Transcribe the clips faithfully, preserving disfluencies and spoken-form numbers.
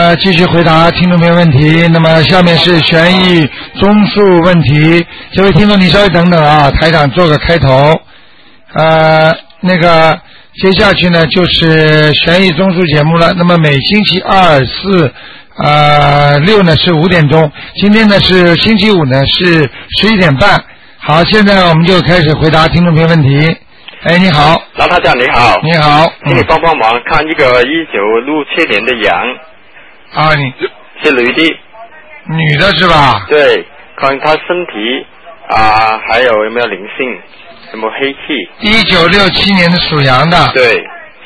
么继续回答听众朋友问题。那么下面是悬疑综述问题，这位听众你稍微等等啊，台长做个开头。呃，那个接下去呢就是悬疑综述节目了。那么每星期二、四、呃六呢是五点钟，今天呢是星期五呢是十一点半。好，现在我们就开始回答听众朋友问题。哎，你好， 老太长你好， 你好， 请你帮帮忙看一个一九六七年的羊。 啊，你是女的， 女的是吧？ 对，看她身体啊，还有有没有灵性，有没有黑气？ 一九六七年的属羊的。 对，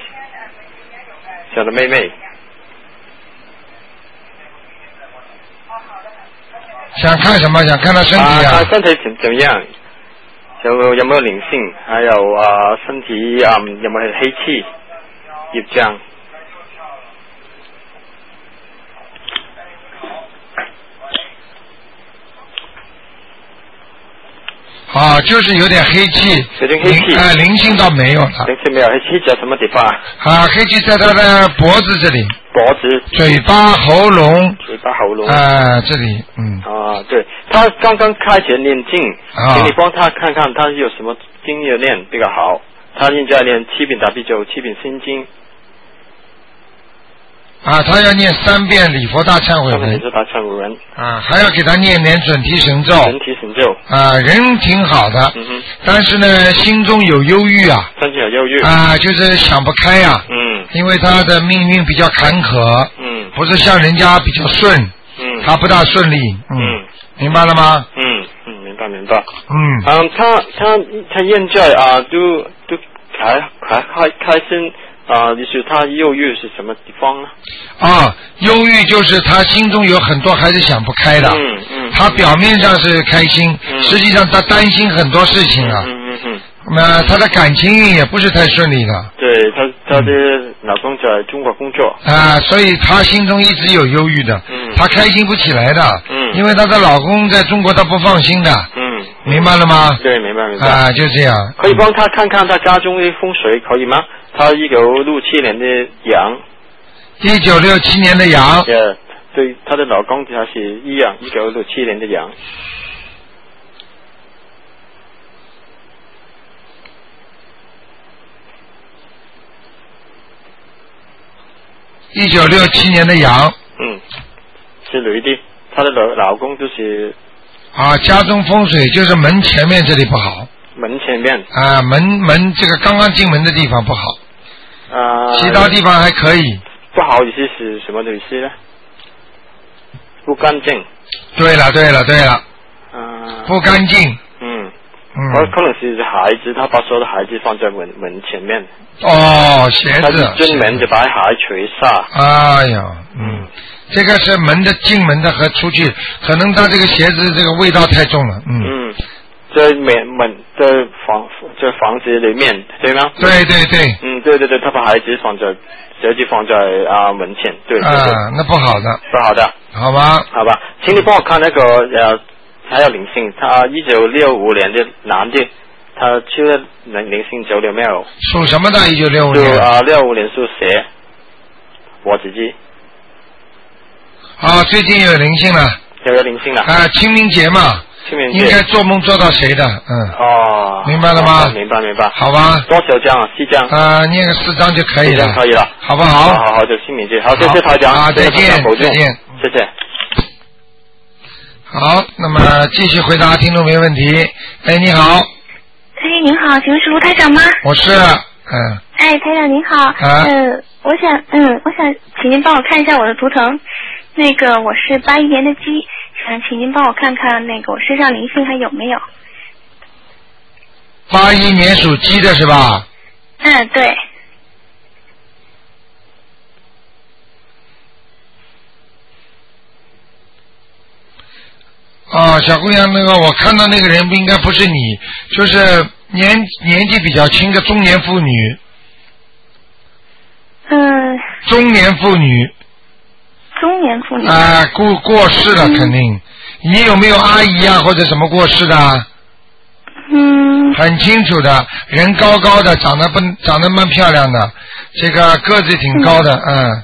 小的妹妹。 想看什么？想看她身体啊？ 啊，她身体怎怎么样？有有没有灵性？还有啊，身体啊有没有黑气？业障？ 啊，就是有点黑气， 有点黑气， 啊、呃，灵性倒没有了。 灵性没有，黑气在什么地方？ 啊，黑气在他的脖子这里。 脖子。 嘴巴、喉咙。 嘴巴、喉咙。 啊、呃，这里，嗯。 啊，对，他刚刚开始念经，啊、请你帮他看看他有什么经要念比较好。他现在念七遍大悲咒，七遍心经。 啊，他要念三遍礼佛大忏悔文， 礼佛大忏悔文啊，还要给他念点准提神咒， 准提神咒啊，人挺好的， 嗯哼， 但是呢，心中有忧郁啊， 心中有忧郁啊，就是想不开呀、啊， 嗯， 因为他的命运比较坎坷， 嗯， 不是像人家比较顺， 嗯， 他不大顺利，嗯，嗯明白了吗？ 嗯嗯，明白明白， 嗯， 嗯，他他他现在啊，都都还还开开心。啊，就是他忧郁是什么地方呢？ 啊，忧郁就是他心中有很多还是想不开的。 嗯嗯。 他表面上是开心， 嗯、 实际上他担心很多事情啊。 嗯嗯嗯。 那他的感情运也不是太顺利的。 对，他他的老公在中国工作。 啊，所以他心中一直有忧郁的。 嗯。 他开心不起来的。 嗯。 因为她的老公在中国，他不放心的。 嗯。 明白了吗？ 对，明白明白。 啊，就这样。 可以帮他看看他家中的风水，可以吗？他一九六七年的羊， 一九六七年的羊， 对，对，他的老公他是一样，一九六七年的羊。 一九六七年的羊， 嗯，是女的，她的老老公就是啊，家中风水就是门前面这里不好。 门前面啊，门门这个刚刚进门的地方不好， 啊， 其他地方还可以。 不好意思是什么意思呢？不干净。对了对了对了。 啊。 不干净。 嗯。 嗯。 可能是孩子，他把所有的孩子放在门门前面。 哦，鞋子。 他专门就把鞋除沙。 哎呀，嗯，这个是门的进门的和出去，可能他这个鞋子这个味道太重了，嗯。 嗯。在门门在房在房子里面，对吗？ 对对对。 嗯，对对对，他把孩子放在鞋子放在啊门前，对对对。 啊，那不好的。 不好的。 好吧。 好吧，请你帮我看那个呃，还有灵性，他一九六五年的男的，他去了灵灵性走了没有？ 属什么的？一九六五年。 属啊六五年属蛇，我自己。 啊，最近有灵性了。 有灵性了。 啊，清明节嘛。应该做梦做到谁的？嗯。 哦。 明白了吗？ 明白明白。 好吧。 多少张啊？四张。 啊，念个四张就可以了。 可以了， 好不好？ 好好好，就清明节。好，谢谢台长。 啊，再见，再见， 谢谢。 好，那么继续回答听众朋友问题。哎，你好。 哎，您好，请问是卢台长吗？ 我是，嗯。 哎，台长您好。 啊。 嗯，我想，嗯，我想请您帮我看一下我的图腾。那个我是八一年的鸡。想请您帮我看看那个我身上灵性还有没有？ 八一年属鸡的是吧？ 嗯，对。 啊，小姑娘，那个我看到那个人不应该不是你，就是年年纪比较轻的中年妇女。 嗯。 中年妇女。 中年妇女啊，过过世了肯定。嗯、你有没有阿姨啊或者什么过世的？ 嗯。 很清楚的，人高高的，长得不长得蛮漂亮的，这个个子挺高的，嗯，嗯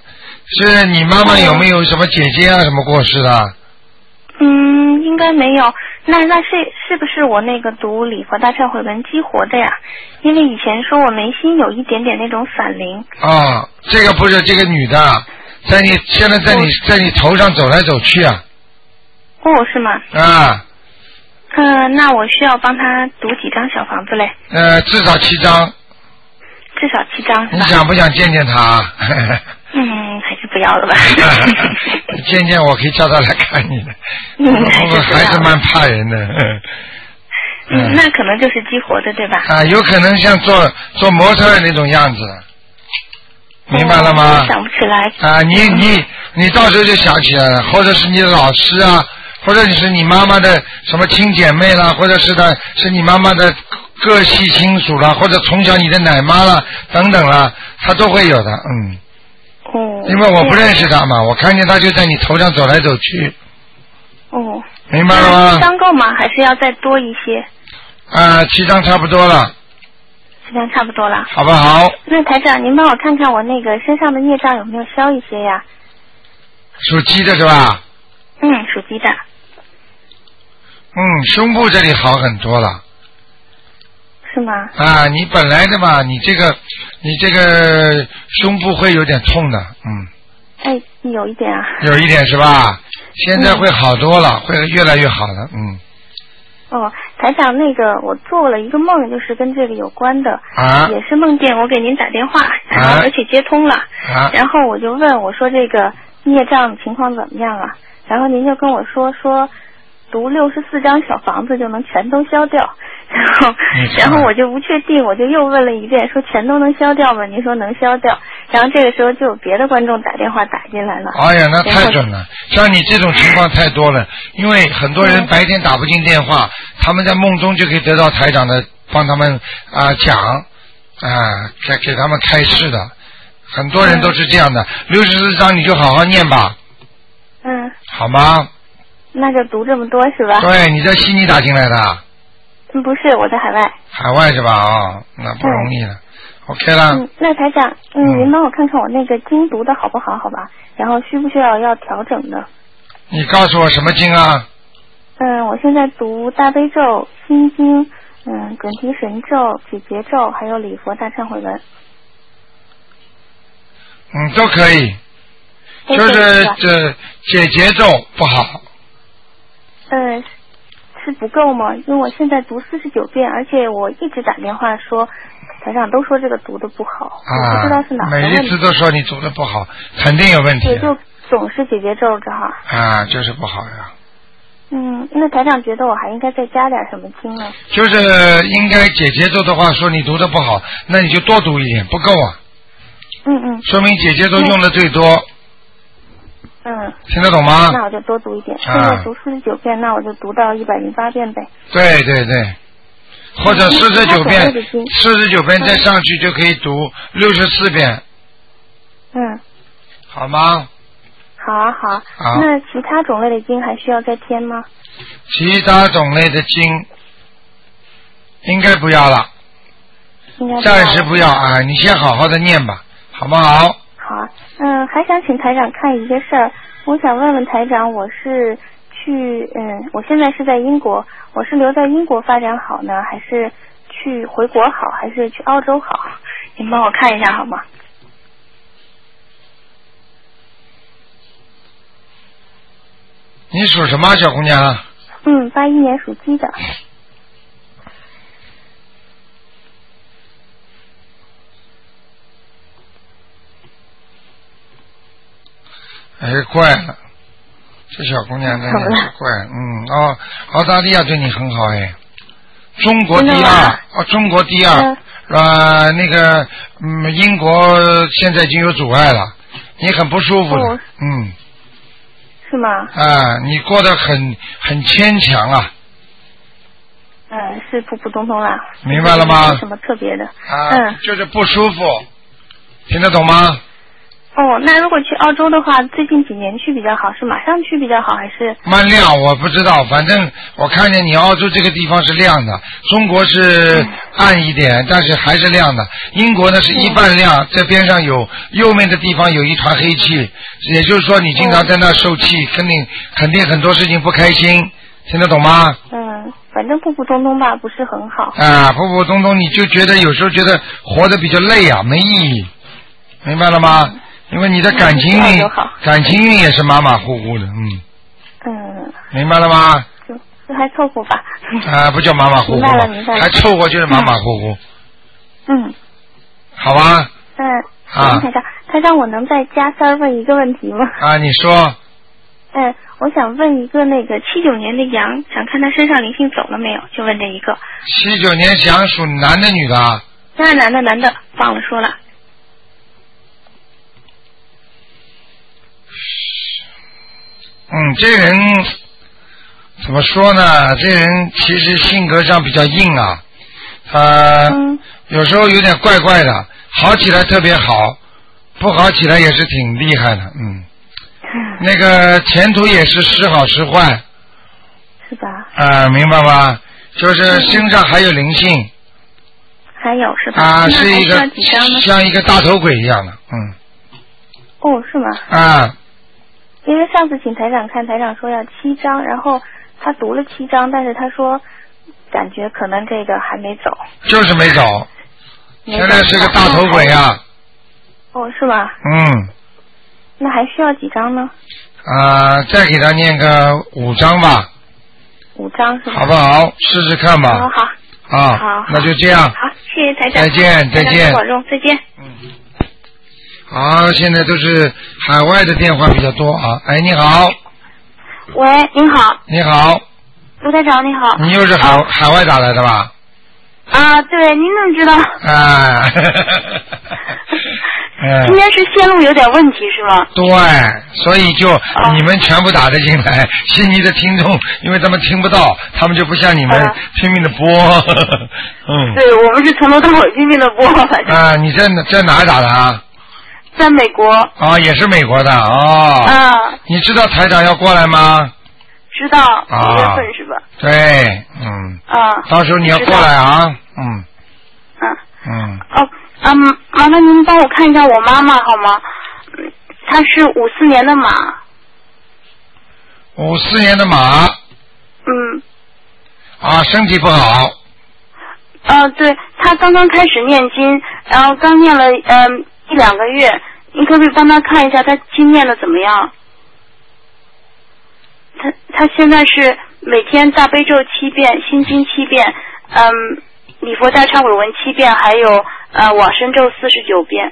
是你妈妈有没有什么姐姐啊什么过世的？ 嗯，应该没有。那那是是不是我那个读礼佛大忏悔文激活的呀？因为以前说我眉心有一点点那种散灵。 啊，这个不是这个女的，在你现在在你在你头上走来走去啊。 哦，是吗？ 啊。 嗯、呃，那我需要帮他读几张小房子嘞？ 呃，至少七张。 至少七张是吧？ 你想不想见见他？ 嗯，还是不要了吧。 见见我可以叫他来看你的。 嗯， 我还是蛮怕人的。 嗯，那可能就是激活的，对吧？ 啊，有可能像做做模特那种样子，明白了吗？ 我想不起来。 啊，你你你到时候就想起来了，或者是你的老师啊，或者你是你妈妈的什么亲姐妹啦，或者是的是你妈妈的各系亲属啦，或者从小你的奶妈啦等等啦，他都会有的，嗯。 哦。 因为我不认识他嘛，我看见他就在你头上走来走去。 哦。 明白了吗？ 七张够吗？还是要再多一些？ 啊，七张差不多了。 七张差不多了。 好不好？ 那台长，您帮我看看我那个身上的孽障有没有消一些呀？ 属鸡的是吧？ 嗯，属鸡的。 嗯，胸部这里好很多了。 是吗？ 啊，你本来的嘛，你这个你这个胸部会有点痛的，嗯。 哎，有一点啊。 有一点是吧？现在会好多了，嗯、会越来越好了，嗯。 哦，台长，那个我做了一个梦，就是跟这个有关的， 啊， 也是梦见我给您打电话，然后而且接通了， 啊， 然后我就问我说这个孽障情况怎么样啊？然后您就跟我说说读六十四张小房子就能全都消掉，然后然后我就不确定，我就又问了一遍，说全都能消掉吗？您说能消掉，然后这个时候就有别的观众打电话打进来了。 哎呀，那太准了！像你这种情况太多了，因为很多人白天打不进电话，他们在梦中就可以得到台长的帮他们啊、呃、讲啊，给给他们开示的，很多人都是这样的。六十四章你就好好念吧。 嗯。好吗？ 那就读这么多是吧？ 对，你在悉尼打进来的。 嗯，不是，我在海外。 海外是吧？啊、哦，那不容易了。嗯、OK 了。 嗯，那台长，嗯，嗯您帮我看看我那个经读的好不好？好吧，然后需不需要要调整的？ 你告诉我什么经啊？ 嗯，我现在读大悲咒、心经、嗯，准提神咒、解结咒，还有礼佛大忏悔文。 嗯，都可以。就是这解结咒不好。 嗯，是不够吗？因为我现在读四十九遍，而且我一直打电话说，台长都说这个读的不好， 啊、 我不知道是哪个问题。 每一次都说你读的不好，肯定有问题。 对，就总是解结咒这哈。 啊，就是不好呀。 嗯，那台长觉得我还应该再加点什么经呢？ 就是应该解结咒的话，说你读的不好，那你就多读一点，不够啊。 嗯嗯。 说明解结咒用的最多。 嗯， 听得懂吗？ 那我就多读一点。现在读四十九遍，那我就读到一百零八遍呗。 对对对，或者四十九遍，四十九遍再上去就可以读六十四遍。 嗯。 好吗？ 好啊好。 好。 那其他种类的经还需要再添吗？ 其他种类的经应该不要了。 应该不要了。 暂时不要啊，你先好好的念吧，好不好？ 好，嗯，还想请台长看一些事儿。我想问问台长，我是去，嗯，我现在是在英国，我是留在英国发展好呢，还是去回国好，还是去澳洲好？您帮我看一下好吗？ 你属什么，小姑娘？ 嗯，八一年属鸡的。 哎，怪了，这小姑娘真的是怪，嗯哦，澳大利亚对你很好哎，中国第二，哦，中国第二，啊、呃，那个，嗯，英国现在已经有阻碍了，你很不舒服了，哦、嗯， 是吗？ 啊，你过得很很牵强啊。 嗯，是普普通通啦。 明白了吗？ 没什么特别的。 啊， 嗯， 就是不舒服，听得懂吗？ 哦，那如果去澳洲的话，最近几年去比较好，是马上去比较好，还是？ 慢亮我不知道，反正我看见你澳洲这个地方是亮的，中国是暗一点，嗯、但是还是亮的。英国呢是一半亮，嗯、这边上有右面的地方有一团黑气，也就是说你经常在那受气，嗯、肯定肯定很多事情不开心，听得懂吗？ 嗯，反正普普通通吧，不是很好。 啊，普普通通，你就觉得有时候觉得活得比较累啊，没意义，明白了吗？嗯，因为你的感情运，感情运也是马马虎虎的，嗯。 嗯。 明白了吗？ 就就还凑合吧。 啊，不叫马马虎虎。 明白了，明白了。 还凑合就是马马虎虎。 嗯。 好吧。 嗯。 啊。 台长，台长，我能再加三问一个问题吗？ 啊，你说。 嗯，我想问一个那个七九年的羊，想看他身上灵性走了没有，就问这一个。 七九年羊属男的女的？ 那男的男的，忘了说了。 嗯，这人怎么说呢？这人其实性格上比较硬啊，他、嗯、有时候有点怪怪的，好起来特别好，不好起来也是挺厉害的，嗯。那个前途也是时好时坏。 是吧？ 啊、呃，明白吗？就是身上还有灵性。 还有是吧？ 啊，是一个像一个大头鬼一样的，嗯。 哦，是吗？ 啊。 因为上次请台长看，台长说要七张，然后他读了七张，但是他说感觉可能这个还没走。 就是没走。现在是个大头鬼啊。 哦，是吗？ 嗯。 那还需要几张呢？ 啊、呃，再给他念个五张吧。 五张是吧？ 好不好？试试看吧。 好好。 啊， 好， 那就这样。 好，谢谢台长。 再见，再见。 保重，再见。 嗯。好，现在都是海外的电话比较多啊。哎，你好。 喂，您好。 你好。 卢台长，你好。 你又是海、啊、海外打来的吧？ 啊，对，您怎么知道？ 啊。 今天是线路有点问题是吗？ 对，所以就你们全部打得进来，啊、悉尼的听众，因为他们听不到，他们就不像你们拼命的播。啊、嗯。 对，我们是从头到尾拼命的播。 啊，你在在哪打的啊？ 在美国。 啊，也是美国的哦。 啊。 你知道台长要过来吗？ 知道。啊。五月份是吧？ 对，嗯。 啊。 到时候你要过来啊，嗯。 啊。 嗯。 哦。嗯，麻烦您帮我看一下我妈妈好吗？她是五四年的马。 五四年的马。 嗯。 啊，身体不好。 呃，对，她刚刚开始念经，然后刚念了嗯、呃、一两个月，您可不可以帮她看一下她经念的怎么样？她她现在是每天大悲咒七遍，心经七遍，嗯。礼佛大忏悔文七遍，还有呃往生咒四十九遍。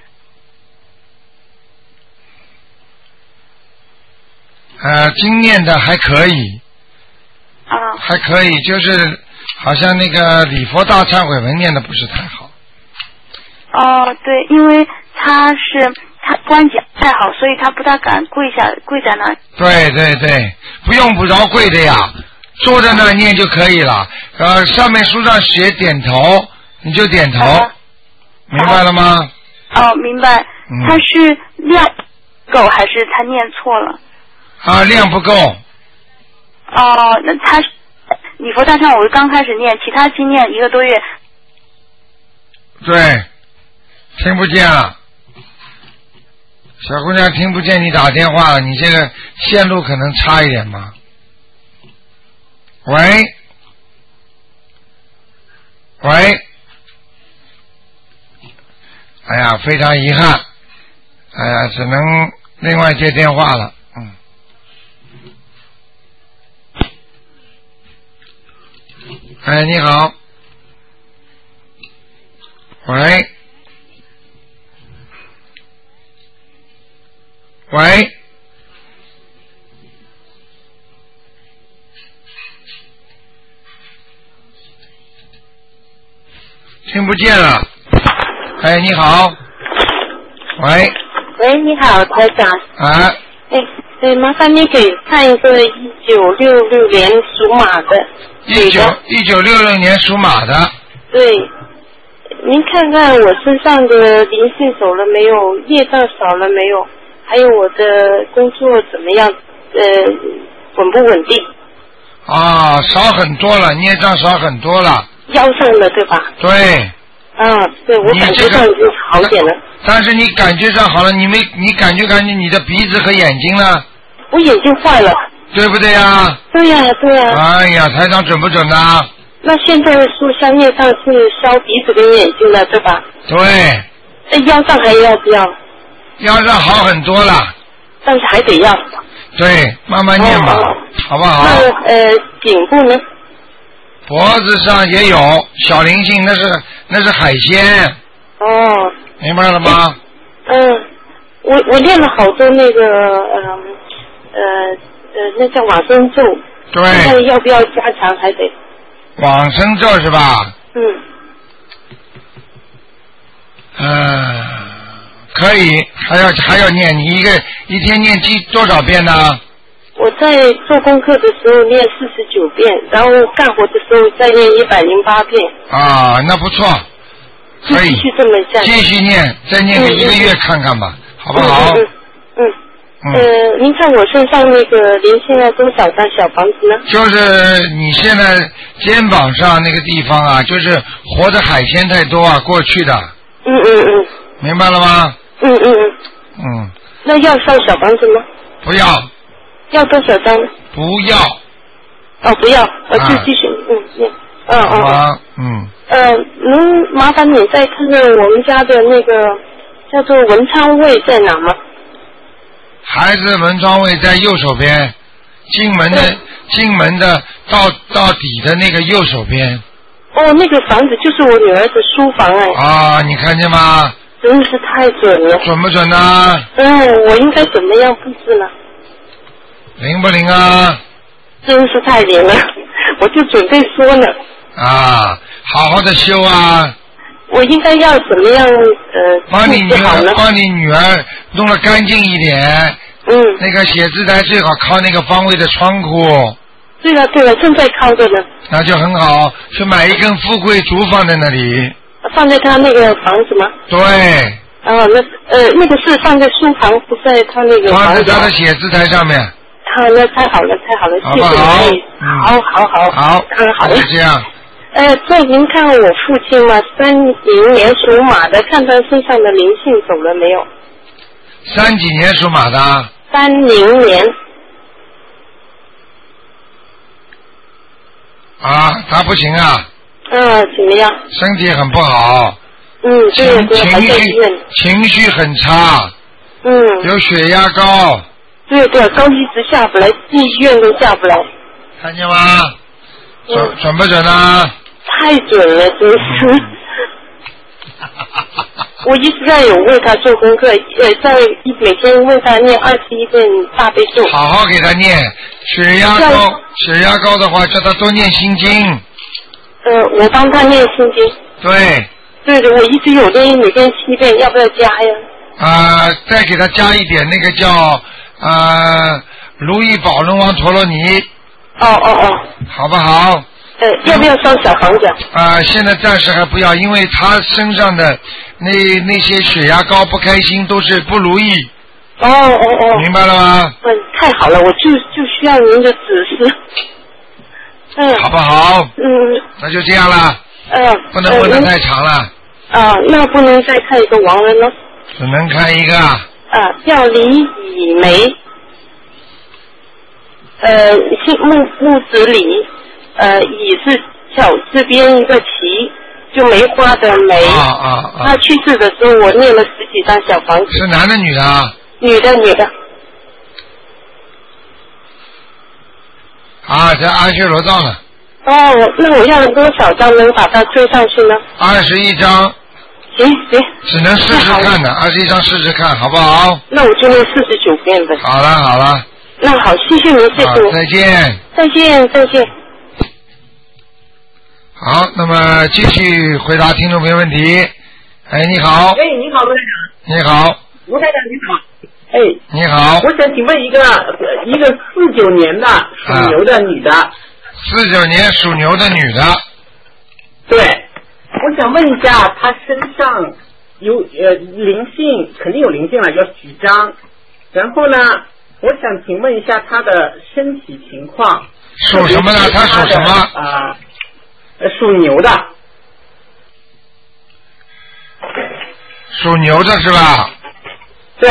呃，经念的还可以。 啊。 还可以，就是好像那个礼佛大忏悔文念的不是太好。 哦，对，因为他是他关节不太好，所以他不大敢跪下跪在那。 对对对，不用不着跪的呀。坐在那念就可以了，呃，上面书上写点头，你就点头，啊、明白了吗？ 哦，明白。嗯、他是量够还是他念错了？ 啊，量不够。 哦，那他礼佛大忏我刚开始念，其他经念一个多月。 对，听不见了，小姑娘听不见你打电话了，你这个线路可能差一点嘛。喂，喂，哎呀，非常遗憾，哎呀，只能另外接电话了，嗯。哎，你好，喂，喂。听不见了，哎，你好，喂， 喂，你好，台长。 啊。 哎，哎，麻烦你给看一个一九六六年属马的。 一九一九六六年属马的。 对， 您看看我身上的灵性走了没有，业障少了没有，还有我的工作怎么样，呃，稳不稳定？ 啊，少很多了，孽障少很多了。 腰上了对吧？ 对。 啊，对，我感觉上已经好一点了。 但是你感觉上好了，你没你感觉感觉你的鼻子和眼睛呢？ 我眼睛坏了。对不对呀？ 对呀、啊、对呀、 啊。哎呀，台长准不准呢？ 那现在说消孽障是消鼻子跟眼睛了，对吧？ 对。 那腰上还要不要？ 腰上好很多了。 但是还得要。 对，慢慢念吧，哦、好不好？ 那呃，颈部呢？ 脖子上也有小灵性，那是那是海鲜。 哦。 明白了吗？ 嗯，我我练了好多那个呃呃呃，那叫往生咒。 对。 现在要不要加强？还得。 往生咒是吧？ 嗯。 嗯、呃，可以，还要还要念，你一个一天念几多少遍呢？ 我在做功课的时候念四十九遍，然后干活的时候再念一百零八遍。 啊，那不错，可以继续这么下去。 继续念，再念个一个月看看吧，嗯、好不好？ 嗯嗯。嗯呃，您看我身上那个灵性要多少张小房子呢？ 就是你现在肩膀上那个地方啊，就是活的海鲜太多啊，过去的。 嗯嗯嗯。 明白了吗？ 嗯嗯嗯。 嗯。 那要上小房子吗？ 不要。 要多少张？ 不要。 哦，不要，我就继续，啊、嗯嗯，嗯嗯。 好嗯。 呃，能麻烦你再看看我们家的那个叫做文昌位在哪吗？ 孩子文昌位在右手边，进门的进门的到到底的那个右手边。 哦，那个房子就是我女儿的书房哎。 啊，你看见吗？ 真是太准了。 准不准呢？ 嗯，我应该怎么样布置呢？ 灵不灵啊？ 真是太灵了，我就准备说呢。 啊，好好的修啊。 我应该要怎么样呃？ 帮你女儿，帮你女儿弄得干净一点。 嗯。 那个写字台最好靠那个方位的窗户。 对了对了，正在靠着呢。 那就很好，去买一根富贵竹放在那里。 放在他那个房子吗？ 对。 哦，那呃，那个是放在书房，不在他那个房子。 放在他的写字台上面。 好，那太好了，太好了，谢谢你。好好好。 好。 当然好了。 就这样。 呃，再您看我父亲嘛，三零年属马的，看他身上的灵性走了没有？ 三几年属马的？ 三零年。 啊，他不行啊。 嗯，怎么样？ 身体很不好。 嗯，对对，还在医院。 情绪很差。 嗯。 有血压高。 对对，高一直下不来，进医院都下不来。 看见吗？准、嗯、准不准啊？ 太准了，真是！我一直在有为他做功课，呃，在每天为他念二十一遍大悲咒。 好好给他念，血压高，血压高的话，叫他多念心经。 呃，我帮他念心经。 对。 对的，我一直有念，每天七遍，要不要加呀？ 啊、呃，再给他加一点那个叫呃如意宝轮王陀罗尼。 哦哦哦。好不好？ 呃，要不要烧小房子？ 啊、呃，现在暂时还不要，因为他身上的那那些血压高、不开心都是不如意。 哦哦哦。 明白了吗？ 嗯，太好了，我就就需要您的指示。嗯。 好不好？ 嗯。 那就这样了。 嗯。 不能问得太长了。 啊、呃，那不能再看一个亡人了。 只能看一个。 啊，叫李以梅。呃，姓木木子李。呃，乙是草字边一个旗，就梅花的梅。 啊啊啊！ 他去世的时候，我念了十几张小房子。 是男的女的啊？ 女的女的。 啊，在阿修罗道呢。 哦，那我要多少张能把它追上去呢？ 二十一张。 行行。 只能试试看的，二十一张试试看，好不好？ 那我就念四十九遍的。 好了好了。 那好，谢谢您，谢谢您。 再见。再见再见。 好，那么继续回答听众朋友问题。哎，你好。 哎，你好，卢台长。 你好。 卢台长，你好。哎。 你好。 我想请问一个一个四九年的属牛的女的。 四九年属牛的女的。 对。我想问一下，他身上有呃灵性，肯定有灵性了，要几张？然后呢，我想请问一下他的身体情况。 属什么的？他属什么？ 啊、呃，属牛的。 属牛的是吧？ 对。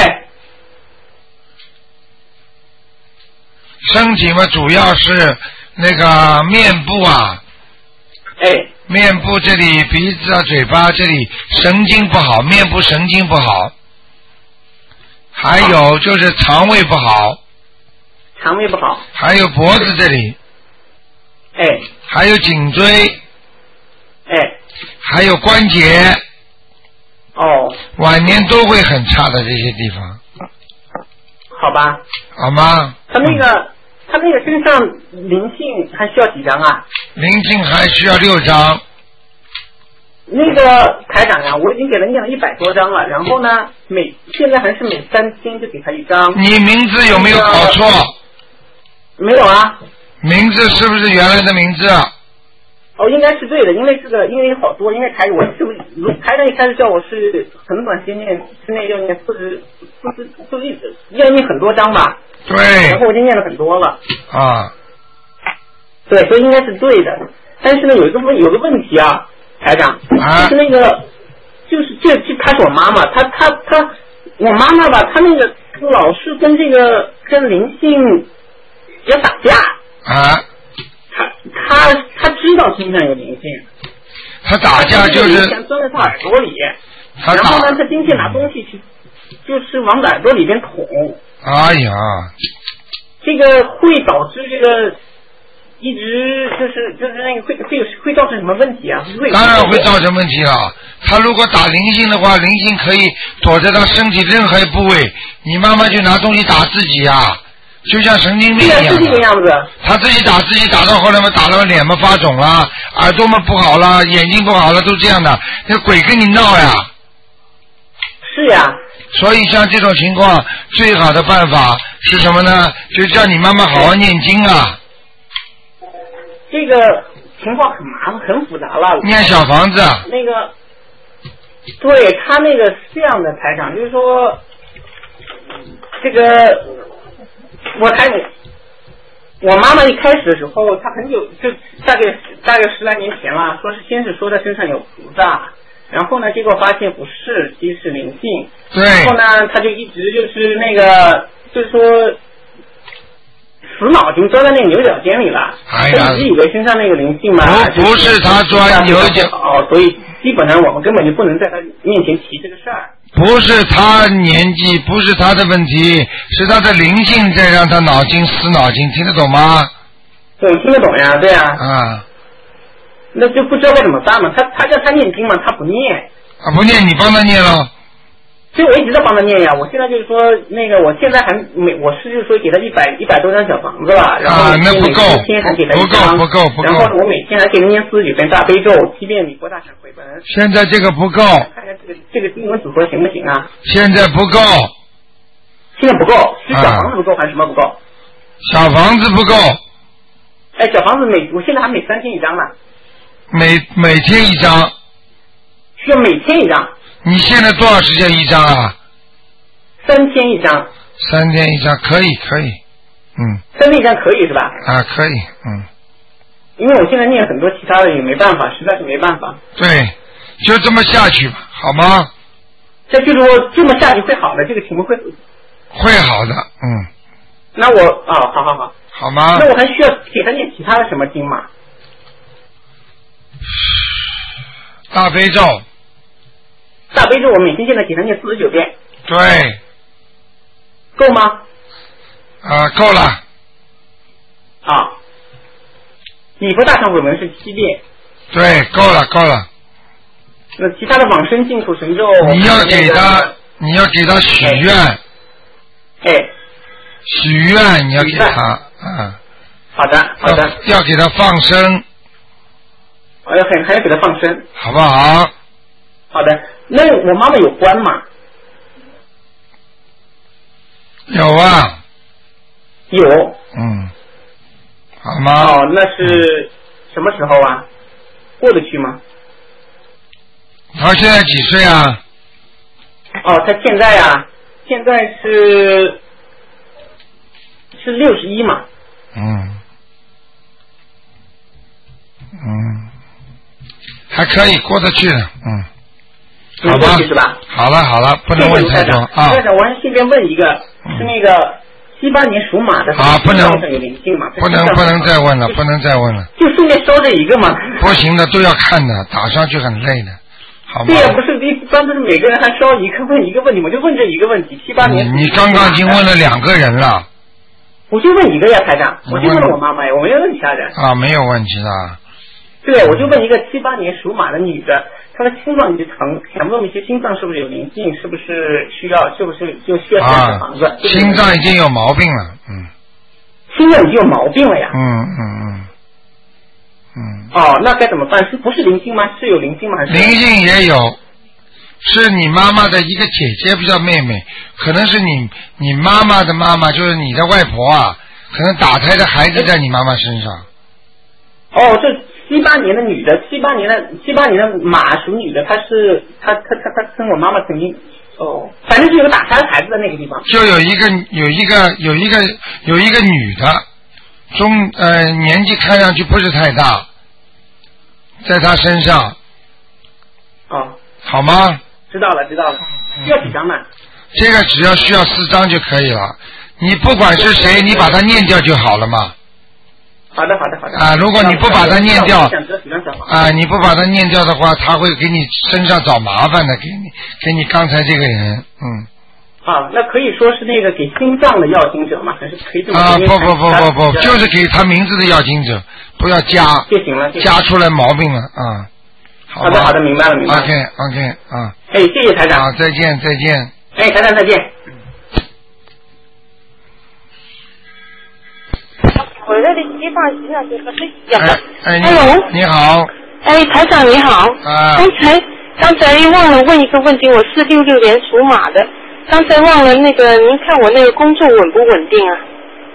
身体嘛，主要是那个面部啊。 哎。 面部这里、鼻子啊、嘴巴这里神经不好，面部神经不好。还有就是肠胃不好。 肠胃不好。 还有脖子这里。 哎。 还有颈椎。 哎。 还有关节。 哦。 晚年都会很差的这些地方。 好吧。 好吗？ 他那个、嗯、他那个身上灵性还需要几张啊？ 灵性还需要六张。 那个台长啊，我已经给他念了一百多张了，然后呢，每现在还是每三天就给他一张。 你名字有没有搞错？ 没有啊。 名字是不是原来的名字？ 哦，应该是对的，因为这个，因为有好多，因为台我是不是台长一开始叫我是很短时间念之内要念四十四十，就一直要念很多章吧。 对。 然后我就念了很多了。 啊。 对，所以应该是对的，但是呢，有一个问有个问题啊，台长， 啊、 就是那个，就是这这她是我妈妈，她她她，我妈妈吧，她那个老是跟这个跟灵性要打架。 啊。 他他他知道身上有灵性， 他打架就是想钻在他耳朵里， 然后呢，他今天拿东西去，就是往耳朵里边捅。 哎呀， 这个会导致这个一直就是就是那个会会会造成什么问题啊？会当然会造成问题了。他如果打灵性的话，灵性可以躲在他身体任何部位，你妈妈就拿东西打自己呀、啊。就像神经病一样的， 是这个样子。 他自己打自己，打到后来嘛，打到脸嘛发肿了，耳朵嘛不好了，眼睛不好了，都这样的。那鬼跟你闹呀？ 是呀。 所以像这种情况，最好的办法是什么呢？就叫你妈妈好好念经啊。 这个情况很麻烦，很复杂了。 念小房子。 那个，对他那个是这样的，台长，就是说，这个。我台我妈妈一开始的时候，她很久就大概大概十来年前了，说是先是说她身上有菩萨，然后呢，结果发现不是，其实是灵性。 对。 然后呢，她就一直就是那个，就是说死脑筋钻在那个牛角尖里了。 哎呀。 她一直以为身上那个灵性嘛。 不不是她钻牛角。 哦，所以基本上我们根本就不能在她面前提这个事儿。 不是他年纪，不是他的问题，是他的灵性在让他脑筋死脑筋，听得懂吗？ 对，听得懂呀，对呀。 啊。 那就不知道该怎么办嘛？他他叫他念经嘛，他不念。 啊，不念，你帮他念了。 所以我一直在帮他念呀。我现在就是说，那个我现在还每我是就是说给他一百一百多张小房子了，然后那不够， 每天还给他一张，不够不够不够。 然后我每天还给他念四十九遍大悲咒，七遍礼佛大忏悔文。 现在这个不够。 看看这个这个经文组合行不行啊？ 现在不够。 现在不够，是小房子不够、啊、还是什么不够？ 小房子不够。 哎，小房子每我现在还每三天一张呢。 每每天一张。 需要每天一张。 你现在多少时间一张啊？ 三天一张。 三天一张可以可以，嗯。 三天一张可以是吧？ 啊，可以，嗯。 因为我现在念很多其他的也没办法，实在是没办法。 对，就这么下去吧，好吗？ 这就是说这么下去会好的，这个情况会。 会好的，嗯。 那我啊、哦，好好好。 好吗？ 那我还需要给他念其他的什么经吗？ 大悲咒。 大悲咒我每天现在给他念四十九遍。 对。 够吗？ 啊，够了。 啊。礼佛大忏悔文是七遍。 对，够了，够了。 那其他的往生净土神咒。 你要给他，你要给他许愿。 哎。 许愿你要给他，嗯。 好的，好的。 要, 要给他放生。 我要还还要给他放生。 好不好？ 好的。那我妈妈有关吗？ 有啊。 有。 嗯。好吗？ 哦，那是什么时候啊？过得去吗？ 他现在几岁啊？ 哦，他现在啊，现在是是六十一嘛。 嗯嗯，还可以过得去的，嗯。好吧， 是吧？ 好了好了，不能问太多啊。 台长，我还顺便问一个，是那个七八年属马的， 啊，不能， 有灵性嘛？ 不能不能再问了，不能再问了。 就顺便烧这一个嘛。 不行的，都要看的，打上去很累的，好吗？ 对呀、啊，不是一般都是每个人还烧一个问一个问题，我就问这一个问题。七八年、 嗯，你刚刚已经问了两个人了。 我就问一个呀，台长，我就问了我妈妈呀，我没有问其他人。 啊，没有问题的。 对，我就问一个七八年属马的女的，她的心脏一直疼，想问一些心脏是不是有灵性，是不是需要，是不是就需要建小房子、啊？ 心脏已经有毛病了，嗯。 心脏已经有毛病了呀。 嗯嗯嗯嗯。 哦，那该怎么办？是不是灵性吗？是有灵性吗？还是？ 灵性也有，是你妈妈的一个姐姐，不叫妹妹，可能是你你妈妈的妈妈，就是你的外婆啊，可能打胎的孩子在你妈妈身上。 哦，这。七八年的女的，七八年的七八年的马属女的，她是她她她她跟我妈妈曾经哦，反正是有个打胎孩子的那个地方， 就有一个有一个有一个有一个女的，中呃年纪看上去不是太大，在她身上。 哦。 好吗？ 知道了知道了，需要几张呢？ 这个只要需要四张就可以了，你不管是谁，你把它念掉就好了嘛。 好的，好的，好的。 啊，如果你不把它念掉， 啊， 你不把它念掉的话，他会给你身上找麻烦的，给你，给你刚才这个人，嗯。 啊，那可以说是那个给心脏的要经者吗？还是可以这么啊，不不不不不，就是给他名字的要经者，不要加， 就行了， 加出来毛病了啊。 好的，好的，明白了，明白了。 OK OK 啊。 哎，谢谢台长。 好，再见再见。 哎，台长再见。 回来的地方现在就是这样的。 哎， 哎呦， 你好。 哎，台长你好。 啊。 刚才刚才忘了问一个问题，我是六六年属马的，刚才忘了那个，您看我那个工作稳不稳定啊？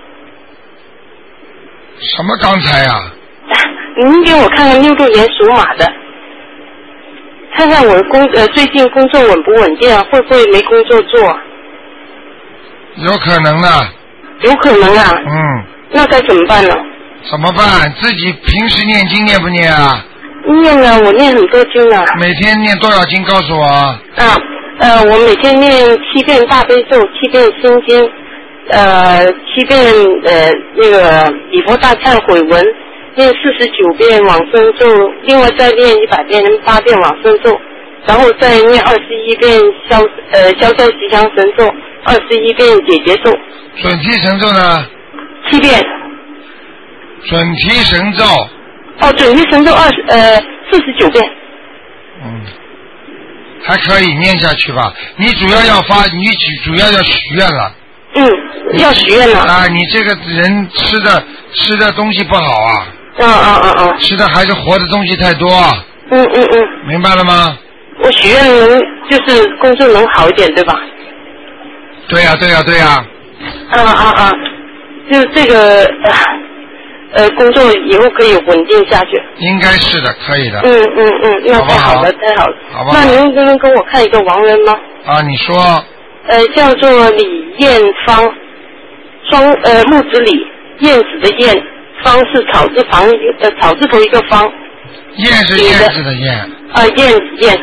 什么刚才啊？ 您给我看看六六年属马的，看看我工呃最近工作稳不稳定啊？会不会没工作做？ 有可能的。 有可能啊。 嗯。 那该怎么办呢？ 怎么办？自己平时念经念不念啊？ 念了，我念很多经了。 每天念多少经？告诉我。啊， 呃，我每天念七遍大悲咒，七遍心经，呃，七遍呃那个礼佛大忏悔文，念四十九遍往生咒，另外再念一百遍八遍往生咒，然后再念二十一遍消呃消灾吉祥神咒，二十一遍解结咒。 准提神咒呢？ 七遍。 准提神咒。 哦，准提神咒二十呃四十九遍。 嗯，还可以念下去吧。你主要要发，你主主要要许愿了。 嗯，要许愿了。 啊，你这个人吃的吃的东西不好啊。 嗯嗯嗯嗯。 吃的还是活的东西太多。 嗯嗯嗯。 明白了吗？ 我许愿能就是工作能好一点，对吧？ 对呀、啊、对呀、啊、对呀、啊。 啊啊啊！就是这个呃工作以后可以稳定下去。 应该是的，可以的。 嗯嗯嗯，那太好了，太好了。 好吧。 那您能跟我看一个亡人吗？ 啊，你说。 呃，叫做李艳芳，双呃木子李，燕子的燕，芳是草字旁呃草字头一个芳。 燕是燕子的燕。 啊，燕子燕。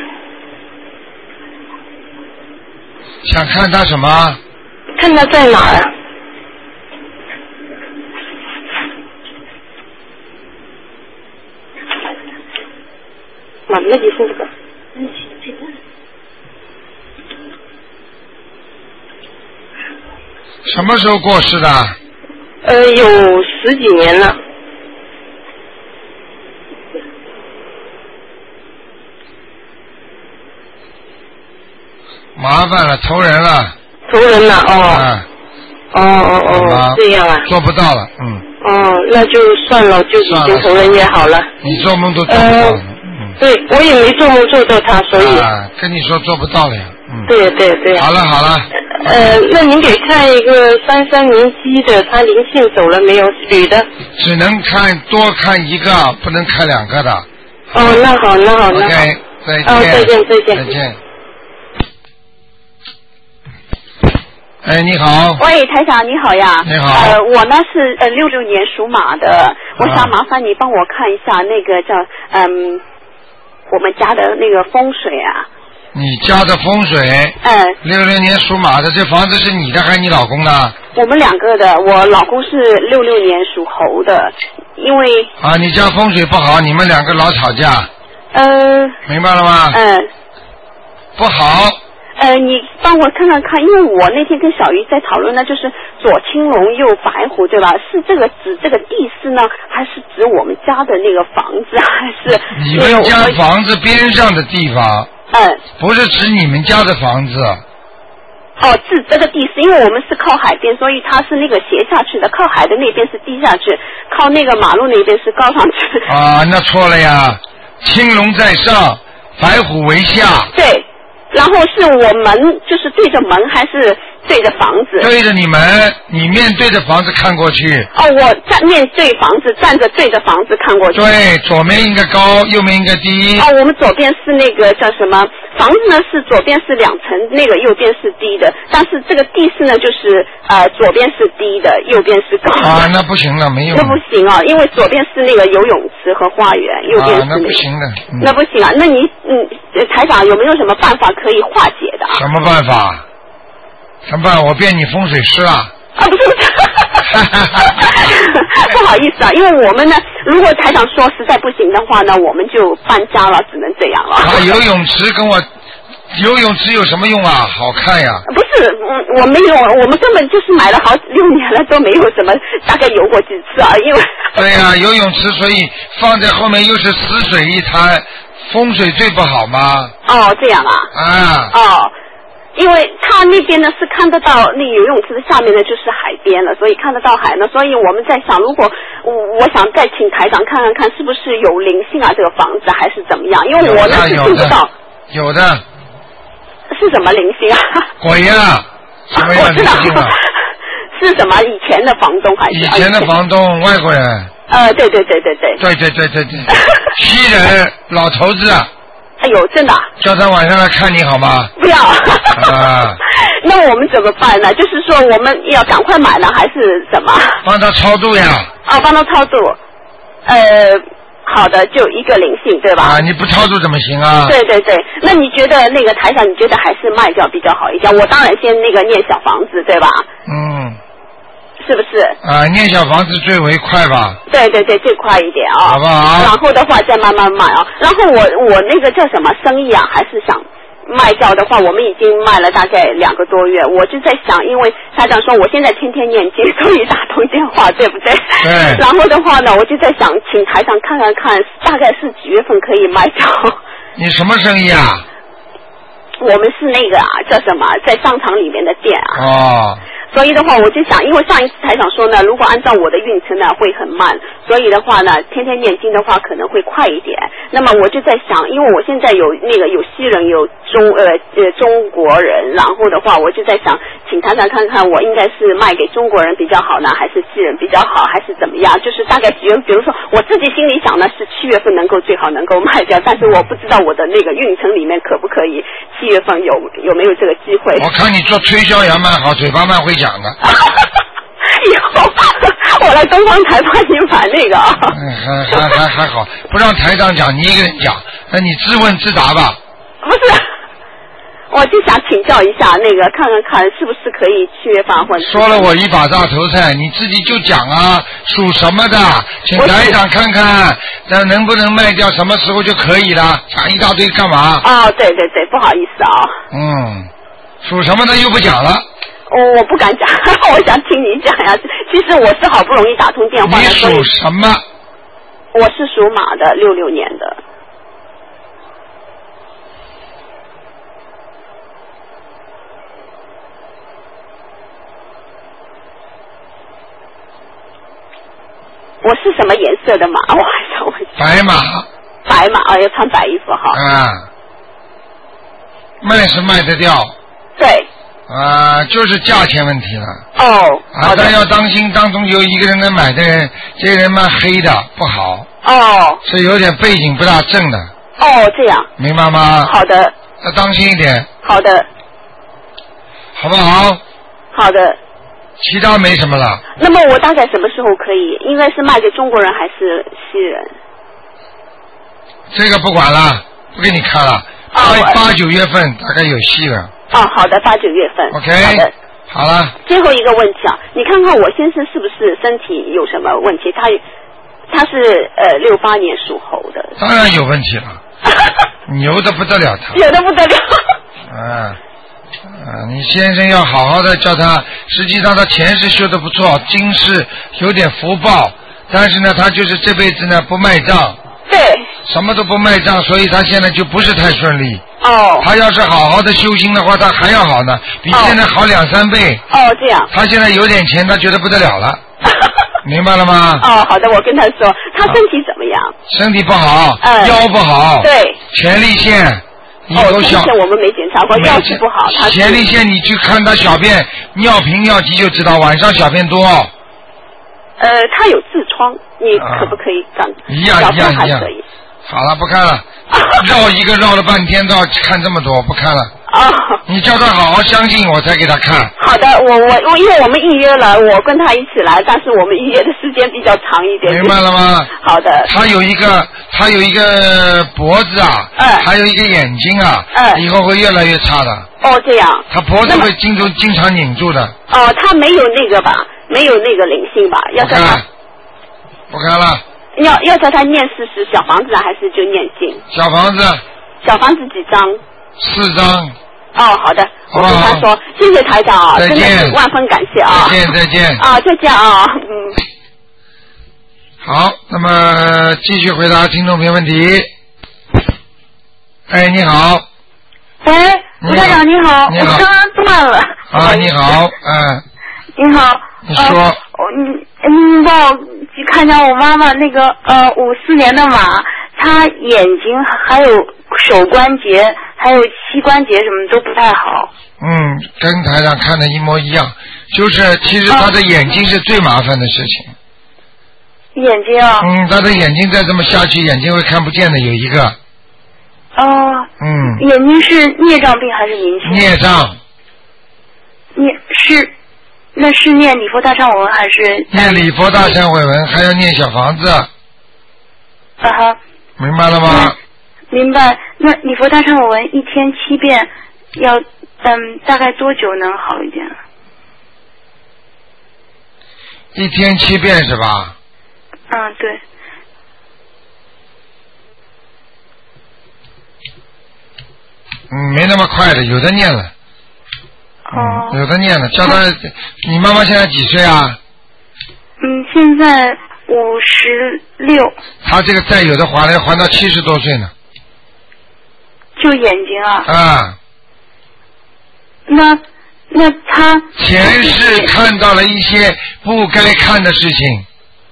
想看他什么？ 看他在哪儿啊？满那里是这个。 什么时候过世的？ 呃，有十几年了。 麻烦了，投人了。 投人了哦。 啊。 哦哦哦，这样啊。 做不到了，嗯。 哦，那就算了，就已经投人也好了。 你做梦都做不到了。 呃对，我也没做梦做到他，所以。 啊，跟你说做不到了呀。嗯。 对对对。 好了好了。 呃，那您给看一个三三年鸡的，他灵性走了没有？女的。 只能看多看一个，不能看两个的。 哦，那好那好那好。 OK 再见。 哦，再见，再见。 再见。哎，你好。 喂，台长，你好呀。 你好。 呃，我呢是呃六六年属马的，我想麻烦你帮我看一下那个叫嗯我们家的那个风水啊。 你家的风水？ 嗯。 六六年属马的，这房子是你的还是你老公的？ 我们两个的，我老公是六六年属猴的，因为。 啊，你家风水不好，你们两个老吵架。 呃。 明白了吗？ 嗯。 不好。 呃，你帮我看看看，因为我那天跟小鱼在讨论呢，就是左青龙右白虎，对吧？是这个指这个地势呢，还是指我们家的那个房子，还是你们家房子边上的地方？ 嗯， 不是指你们家的房子。 哦，是这个地势，因为我们是靠海边，所以它是那个斜下去的，靠海的那边是低下去，靠那个马路那边是高上去。 啊，那错了呀！青龙在上，白虎为下。 对。然后是我门，就是对着门还是对着房子？ 对着你门，你面对着房子看过去。 哦，我站面对房子，站着对着房子看过去。 对，左面应该高，右面应该低。 哦，我们左边是那个叫什么？房子呢是左边是两层，那个右边是低的，但是这个地势呢就是呃左边是低的，右边是高的。 啊，那不行了，没有。 那不行啊，因为左边是那个游泳池和花园，右边是、那个啊、那不行的。 嗯、那不行啊，那你嗯台长有没有什么办法可以化解的、啊？ 什么办法？什么办法？我变你风水师了。 啊，不是不是，不好意思啊，因为我们呢，如果台长说实在不行的话呢，我们就搬家了，只能这样了。 啊，游泳池跟我，游泳池有什么用啊？好看呀。 不是，嗯，我没有，我们根本就是买了好六年了，都没有什么，大概游过几次啊，因为。 对呀、啊，游泳池所以放在后面又是死水一滩，风水最不好吗？ 哦，这样啊。 啊。 哦。因为他那边呢是看得到那游泳池的下面呢就是海边了，所以看得到海呢，所以我们在想，如果我我想再请台长看看看是不是有灵性啊，这个房子还是怎么样？因为我呢是听不到。 有的。 是什么灵性啊？ 鬼呀、啊！什么样灵性啊？ 是什么？以前的房东还是？ 以前的房东，外国人。 呃，对对对对对。 对对对对对。西人，老头子。 哎呦，真的、啊！ 叫他晚上来看你好吗？ 不要。 啊。 那我们怎么办呢？就是说我们要赶快买呢，还是什么？ 帮他超度呀。 哦，帮他超度。呃，好的，就一个灵性，对吧？ 啊，你不超度怎么行啊？ 对对对，那你觉得那个台长，你觉得还是卖掉比较好一点？我当然先那个念小房子，对吧？ 嗯。 是不是？ 啊，念小房子最为快吧？ 对对对，最快一点啊、哦， 好不好？ 然后的话再慢慢卖啊。然后我我那个叫什么生意啊，还是想卖掉的话，我们已经卖了大概两个多月。我就在想，因为台长说我现在天天念经，所以打通电话，对不对？ 对。 然后的话呢，我就在想，请台长看看看，大概是几月份可以卖掉？ 你什么生意啊？ 我们是那个啊，叫什么，在商场里面的店啊。 哦。 所以的话，我就想，因为上一次台长说呢，如果按照我的运程呢，会很慢，所以的话呢，天天念经的话可能会快一点。那么我就在想，因为我现在有那个有西人，有中呃呃中国人，然后的话，我就在想，请台长看看，我应该是卖给中国人比较好呢，还是西人比较好，还是怎么样？就是大概几月，比如说我自己心里想呢，是七月份能够最好能够卖掉，但是我不知道我的那个运程里面可不可以七月份有有没有这个机会。 我看你做推销员蛮好，嘴巴蛮会讲的。 以后我来东方台帮你买那个啊。 嗯，还还还还好，不让台长讲，你一个人讲，那你自问自答吧。 不是，我就想请教一下，那个看看看是不是可以七月份或者。说了我一把大头菜，你自己就讲啊，属什么的，请台长看看，那能不能卖掉，什么时候就可以了？讲一大堆干嘛？ 哦，对对对，不好意思啊。 嗯，属什么的又不讲了。 我我不敢讲，我想听你讲呀。其实我是好不容易打通电话的。 你属什么？ 我是属马的，六六年的。我是什么颜色的马？我还想问。 白马。 白马啊，要穿白衣服哈。 啊。卖是卖得掉。 对。 啊，就是价钱问题了。 哦。 啊，但要当心，当中有一个人来买的人，这个人蛮黑的，不好。 哦。 是有点背景不大正的。 哦，这样。 明白吗？ 好的。 要当心一点。 好的。 好不好？ 好的。 其他没什么了。 那么我大概什么时候可以？应该是卖给中国人还是西人？ 这个不管了，不给你看了。八八九月份大概有戏了。 哦，好的，八九月份。 OK。 好的。 好了。 最后一个问题啊，你看看我先生是不是身体有什么问题？他他是呃六八年属猴的。 当然有问题了，牛的不得了他。 有的不得了。 啊。啊，你先生要好好的叫他，实际上他前世修的不错，今世有点福报，但是呢，他就是这辈子呢不卖账， 对， 什么都不卖账，所以他现在就不是太顺利。 哦。 他要是好好的修心的话，他还要好呢，比现在好两三倍。 哦，这样。 他现在有点钱，他觉得不得了了，明白了吗？ 哦，好的，我跟他说，他身体怎么样？ 身体不好， 嗯、 腰不好， 对， 前列腺。 哦，前列腺我们没检查过，腰是不好。他前列腺你去看他小便尿频尿急就知道，晚上小便多。 呃，他有痔疮，你可不可以长？ 一样一样一样。好了，不看了，绕一个绕了半天，绕看这么多，不看了。 啊、 哦。你叫他好好相信我，才给他看。 好的，我我我，因为我们预约了，我跟他一起来，但是我们预约的时间比较长一点。 明白了吗？ 好的。 他有一个，他有一个脖子啊， 嗯， 还有一个眼睛啊， 嗯， 以后会越来越差的。 哦，这样。 他脖子会经常经常拧住的。 哦，他没有那个吧？没有那个灵性吧？要叫他。 不看了。 要要叫他念四十小房子啊，还是就念经？ 小房子。 小房子几张？ 四张。 哦，好的，我跟他说，谢谢台长啊，真的是万分感谢啊！ 再见，再见。 啊，再见啊，嗯。 好，那么继续回答听众朋友问题。哎，你好。 喂，吴台长你好， 你好， 我刚刚断了。 啊，你好，嗯。 你好。 你说。 呃、你你帮我看一下我妈妈那个呃五四年的马，她眼睛还有手关节还有膝关节什么都不太好。 嗯，跟台上看的一模一样，就是其实她的眼睛是最麻烦的事情。 眼睛啊。 嗯，她的眼睛再这么下去，眼睛会看不见的，有一个。 哦。 嗯。 眼睛是孽障病还是灵性？ 孽障。 孽是。那是念礼佛大忏悔文还是？ 念礼佛大忏悔文，还要念小房子。 啊哈。 明白了吗？ 明白。那礼佛大忏悔文一天七遍，要嗯大概多久能好一点？ 一天七遍是吧？ 嗯，对。 嗯，没那么快的，有的念了。嗯，有的念了，叫他。你妈妈现在几岁啊？ 嗯，现在五十六。 他这个债有的还了，要还到七十多岁呢。 就眼睛啊？ 啊。 那那他前世看到了一些不该看的事情。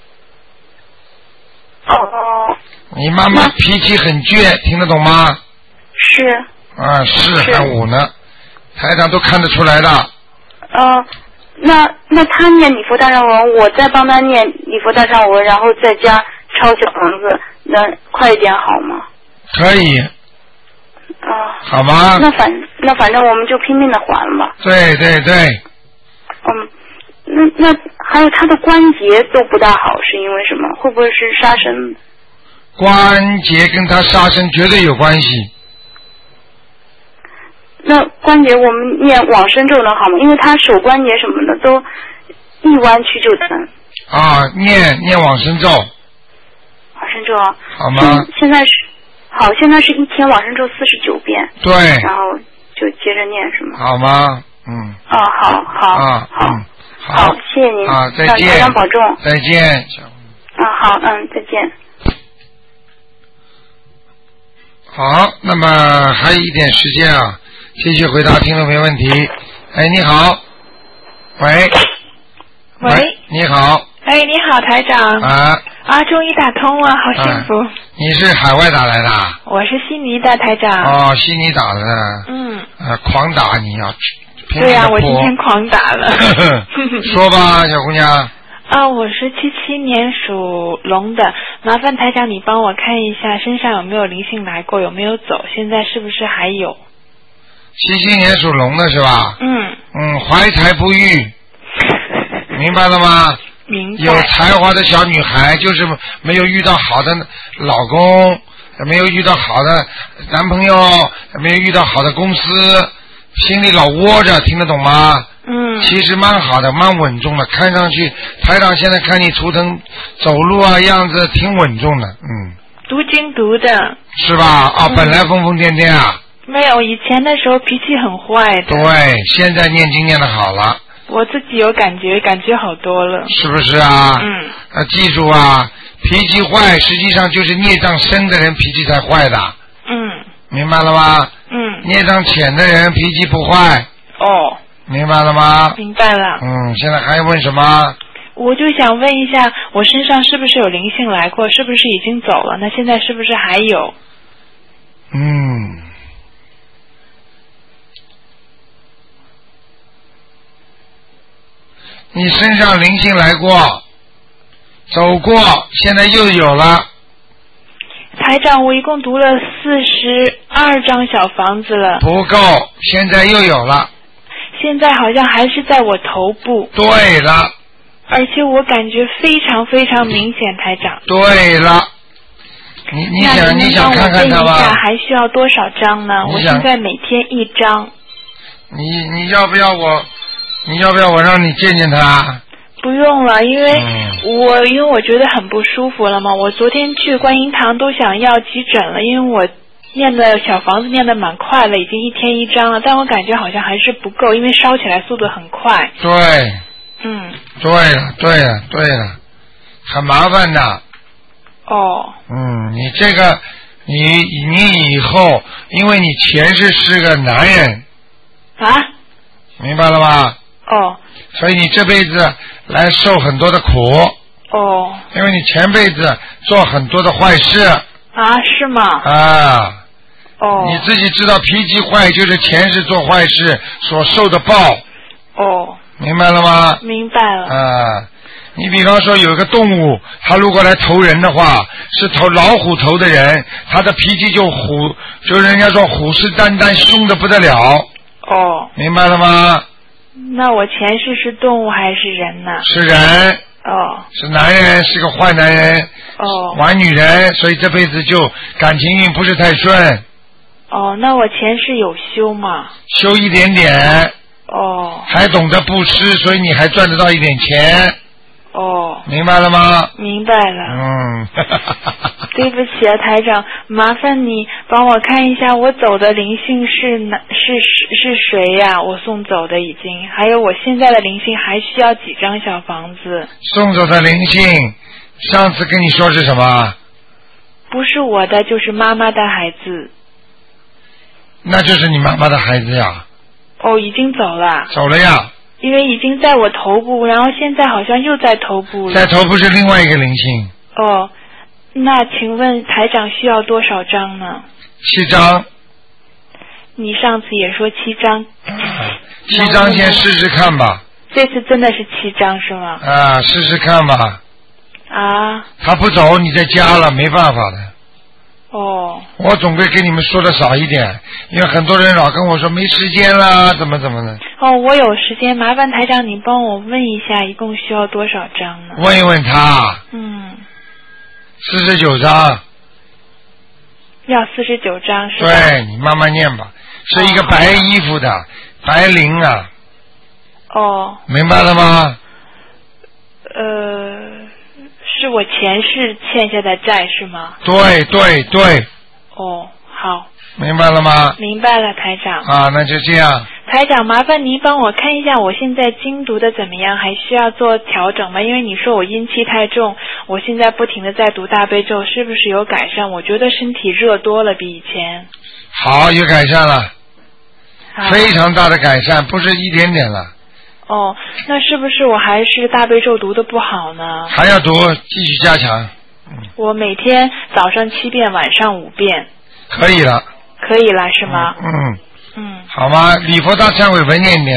哦。 你妈妈脾气很倔，听得懂吗？ 是。 啊，是还五呢。台长都看得出来的。 呃，那那他念礼佛大忏文，我再帮他念礼佛大忏文，然后再加抄小房子，能快一点好吗？ 可以。 啊、呃。 好吗？ 那反那反正我们就拼命的还吧。 对对对。 嗯，那那还有他的关节都不大好，是因为什么？会不会是杀生？ 关节跟他杀生绝对有关系。 那关节我们念往生咒能好吗？因为他手关节什么的都一弯曲就疼。 啊，念念往生咒。 往生咒啊。 好吗？ 现在是好，现在是一天往生咒四十九遍。 对。 然后就接着念是吗？ 好吗？嗯。 哦，好好。 啊， 好。 嗯、好, 好，谢谢您。 啊，再见。 台长保重。 再见。 啊，好，嗯，再见。 好，那么还有一点时间啊。继续回答听众朋友问题。哎，你好，喂， 喂， 你好， 哎，你好，台长。 啊啊，终于打通了，好幸福。 啊、你是海外打来的？ 我是悉尼的台长。 哦，悉尼打的。 嗯。 啊，狂打你要。 对呀、啊，我今天狂打了。 说吧，小姑娘。 啊，我是七七年属龙的，麻烦台长你帮我看一下身上有没有灵性来过，有没有走，现在是不是还有？ 七七年属龙的是吧？ 嗯。 嗯，怀才不遇，明白了吗？ 明白。 有才华的小女孩，就是没有遇到好的老公，没有遇到好的男朋友，没有遇到好的公司，心里老窝着，听得懂吗？ 嗯。 其实蛮好的，蛮稳重的，看上去台长现在看你图腾走路啊样子挺稳重的，嗯。 读经读的。 是吧？啊，嗯、本来疯疯癫癫啊。 没有，以前的时候脾气很坏的。 对，现在念经念得好了。 我自己有感觉，感觉好多了。 是不是啊？ 嗯。 啊，记住啊，脾气坏实际上就是孽障深的人脾气才坏的。 嗯。 明白了吗？ 嗯。 孽障浅的人脾气不坏。 哦。 明白了吗？ 明白了。 嗯，现在还问什么？ 我就想问一下，我身上是不是有灵性来过？是不是已经走了？那现在是不是还有？ 嗯。你身上灵性来过，走过，现在又有了。 台长，我一共读了四十二张小房子了。 不够，现在又有了。 现在好像还是在我头部。 对了。 而且我感觉非常非常明显，台长。 对了。你你想你想看看他吧？ 还需要多少张呢？我现在每天一张。 你你要不要我？你要不要我让你见见他？ 不用了，因为我、嗯、因为我觉得很不舒服了嘛。我昨天去观音堂都想要急诊了，因为我念的小房子念的蛮快了，已经一天一张了，但我感觉好像还是不够，因为烧起来速度很快。 对。 嗯。 对了，对了，对了，很麻烦的。 哦。 嗯，你这个，你你以后，因为你前世是个男人。 啊？ 明白了吗？ 哦。 所以你这辈子来受很多的苦。 哦。 因为你前辈子做很多的坏事。 啊，是吗？ 啊。 哦。 你自己知道脾气坏就是前世做坏事所受的报。 哦。 明白了吗？ 明白了。 啊，你比方说有一个动物，它如果来投人的话，是投老虎头的人，他的脾气就虎，就人家说虎视眈眈，凶得不得了。 哦。 明白了吗？ 那我前世是动物还是人呢？ 是人。 哦。 是男人，是个坏男人。 哦。 玩女人，所以这辈子就感情运不是太顺。 哦，那我前世有修吗？ 修一点点。 哦。 还懂得布施，所以你还赚得到一点钱。 哦。 明白了吗？ 明白了。 嗯。 对不起啊，台长，麻烦你帮我看一下，我走的灵性是哪是是谁呀、啊？我送走的已经，还有我现在的灵性还需要几张小房子？ 送走的灵性，上次跟你说是什么？ 不是我的，就是妈妈的孩子。 那就是你妈妈的孩子呀。 哦，已经走了。 走了呀。 因为已经在我头部，然后现在好像又在头部了。 在头部是另外一个灵性。 哦，那请问台长需要多少张呢？ 七张。 你上次也说七张。 七张先试试看吧。 这次真的是七张是吗？ 啊，试试看吧。 啊。 他不走，你再加了，没办法的。 哦。 我总归跟你们说的少一点，因为很多人老跟我说没时间啦，怎么怎么的。 哦，我有时间，麻烦台长你帮我问一下，一共需要多少张呢？ 问一问他。 嗯。 四十九张。 要四十九张是吧？ 对，你慢慢念吧。是一个白衣服的、哦、白灵啊。 哦。 明白了吗？ 呃。是我前世欠下的债是吗？ 对对对。 哦，好。 明白了吗？ 明白了，台长。 啊，那就这样。 台长，麻烦您帮我看一下，我现在经读的怎么样？还需要做调整吗？因为你说我阴气太重，我现在不停的在读大悲咒，是不是有改善？我觉得身体热多了，比以前。 好，有改善了。非常大的改善，不是一点点了。 哦，那是不是我还是大悲咒读的不好呢？ 还要读，继续加强。 嗯、我每天早上七遍，晚上五遍。 可以了。 可以了，是吗？ 嗯。 嗯。 好吗？礼佛大忏悔文念念。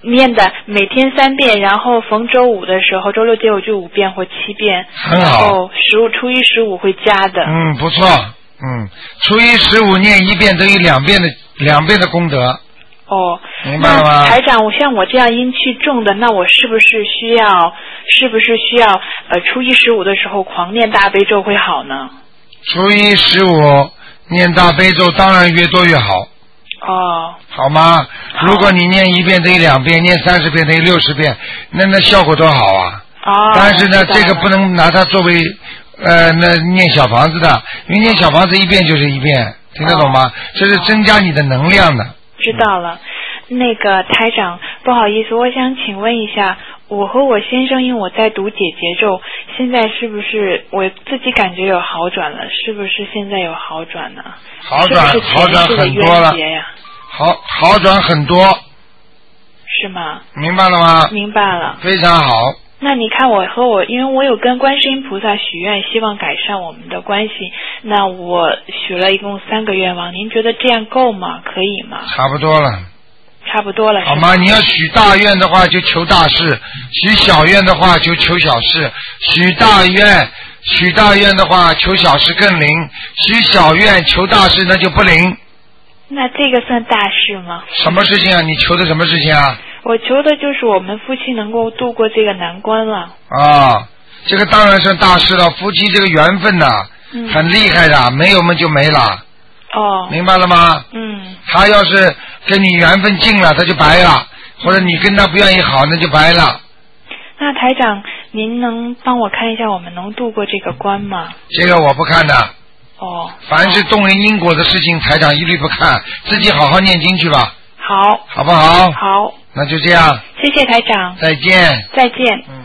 念的每天三遍，然后逢周五的时候，周六周五就五遍或七遍， 很好。 然后十五初一十五会加的。 嗯，不错。嗯，初一十五念一遍等于两遍的两遍的功德。 哦， 明白了吗？ 台长，我像我这样阴气重的，那我是不是需要是不是需要呃初一十五的时候狂念大悲咒会好呢？ 初一十五念大悲咒当然越多越好。 哦。 好吗？如果你念一遍等于两遍，念三十遍等于六十遍，那那效果多好啊！ 哦。 但是呢，这个不能拿它作为呃那念小房子的，因为念小房子一遍就是一遍，听得懂吗？哦、这是增加你的能量的。 知道了。那个台长，不好意思，我想请问一下，我和我先生因为我在读解结咒，现在是不是我自己感觉有好转了？是不是现在有好转呢？ 好转， 是不是好转很多了。好，好转很多。 是吗？ 明白了吗？ 明白了。 非常好。 那你看我和我，因为我有跟观世音菩萨许愿，希望改善我们的关系。那我许了一共三个愿望，您觉得这样够吗？可以吗？ 差不多了。 差不多了。 好吗？你要许大愿的话就求大事，许小愿的话就求小事。许大愿，许大愿的话求小事更灵；许小愿求大事那就不灵。 那这个算大事吗？ 什么事情啊？你求的什么事情啊？ 我求的就是我们夫妻能够度过这个难关了。 啊，这个当然是大事了。夫妻这个缘分呐、啊嗯，很厉害的，没有嘛就没了。 哦。 明白了吗？ 嗯。 他要是跟你缘分尽了，他就白了；或者你跟他不愿意好，那就白了。 那台长，您能帮我看一下我们能度过这个关吗？ 这个我不看的。 哦。 凡是动人因果的事情，台长一律不看，自己好好念经去吧。 好。 好不好？ 好。 那就这样。 谢谢台长。 再见。 再见。 嗯。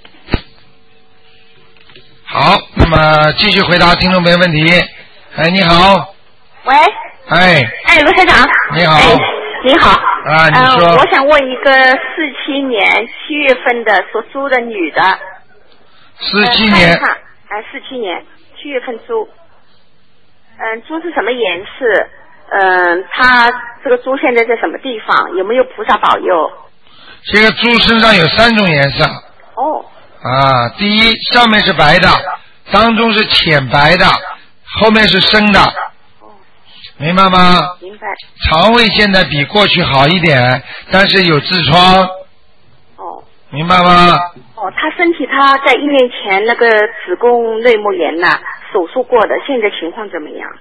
好，那么继续回答听众朋友问题。哎，你好。 喂。 哎。 哎，卢台长。 你好。 哎，你好。 啊，你说。 呃、我想问一个四七年七月份的属猪的女的。 四七年。 哎、呃，四七年七月份猪。嗯、呃，猪是什么颜色？嗯、呃，它这个猪现在在什么地方？有没有菩萨保佑？ 这个猪身上有三种颜色。 哦。 啊，第一，上面是白的，当中是浅白的，后面是深的。 哦。 明白吗？ 明白。 肠胃现在比过去好一点，但是有痔疮。 哦。 明白吗？ 哦，他身体他在一年前那个子宫内膜炎呐、啊，手术过的，现在情况怎么样？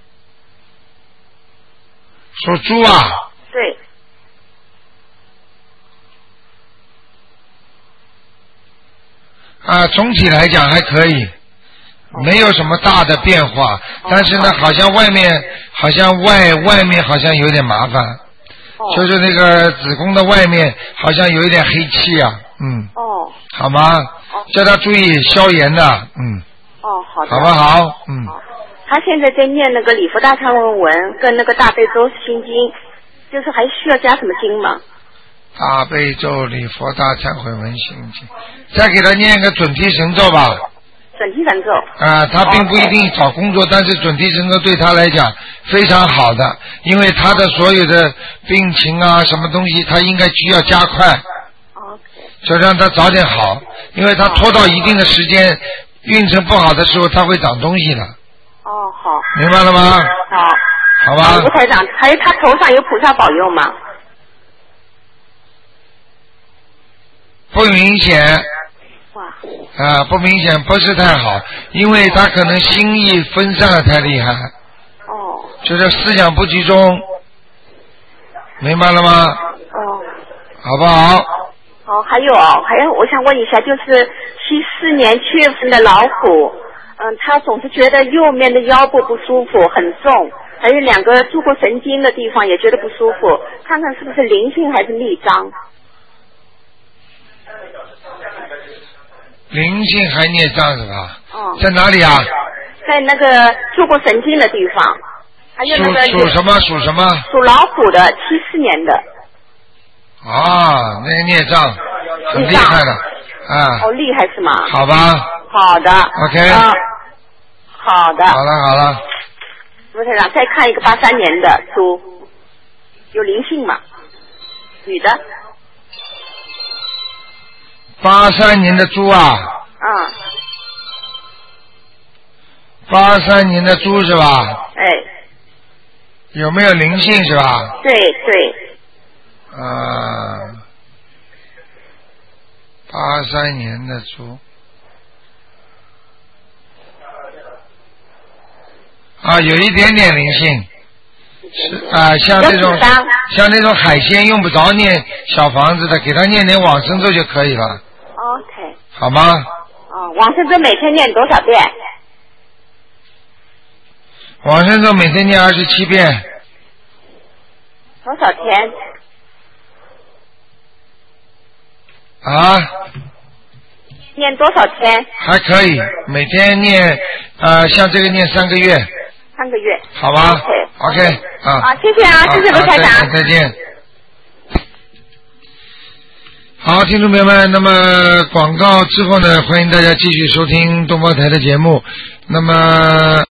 属猪啊？ 对。 啊，总体来讲还可以，没有什么大的变化，但是呢，好像外面好像外外面好像有点麻烦，就是那个子宫的外面好像有一点黑气啊，嗯。 哦。 好吗？叫他注意消炎的，嗯。 哦，好的。 好不好？嗯。 他现在在念那个礼佛大忏悔文跟那个大悲咒心经，就是还需要加什么经吗？ 大悲咒、礼佛大忏悔文心经，再给他念个准提神咒吧。 准提神咒。 啊，他并不一定找工作，但是准提神咒对他来讲非常好的，因为他的所有的病情啊，什么东西，他应该需要加快。就让他早点好，因为他拖到一定的时间，运程不好的时候，他会长东西的。 哦，好。 明白了吗？ 好。 好吧。 卢台长，还有他头上有菩萨保佑吗？ 不明显。 哇。 啊，不明显，不是太好，因为他可能心意分散的太厉害。 哦。 就是思想不集中。明白了吗？ 哦。 好不好？ 哦，还有哦，还有，我想问一下，就是七四年七月份的老虎，嗯，他总是觉得右面的腰部不舒服，很重，还有两个坐过神经的地方也觉得不舒服，看看是不是灵性还是逆障？ 灵性还孽障是吧？ 哦。 在哪里啊？ 在那个坐过神经的地方，还有那个属属什么？属什么？ 属老虎的，七四年的。 啊，那个孽障很厉害的，啊。 哦，厉害是吗？ 好吧。 好的。 OK。 啊，好的。 好了好了。 卢台长，再看一个八三年的猪，有灵性吗？女的。 八三年的猪啊。 啊。 八三年的猪是吧？ 哎。 有没有灵性是吧？ 对对。 啊。八三年的猪。啊，有一点点灵性。是啊，像这种像那种海鲜用不着念小房子的，给他念点往生咒就可以了。 OK。 好吗？ 哦，往生咒每天念多少遍？ 往生咒每天念二十七遍。 多少天？ 啊？ 念多少天？ 还可以，每天念呃，像这个念三个月。 三个月。 好吧。OK。OK 啊。 啊，谢谢啊，谢谢卢台长。 再见。好，听众朋友们，那么广告之后呢，欢迎大家继续收听东方台的节目。那么。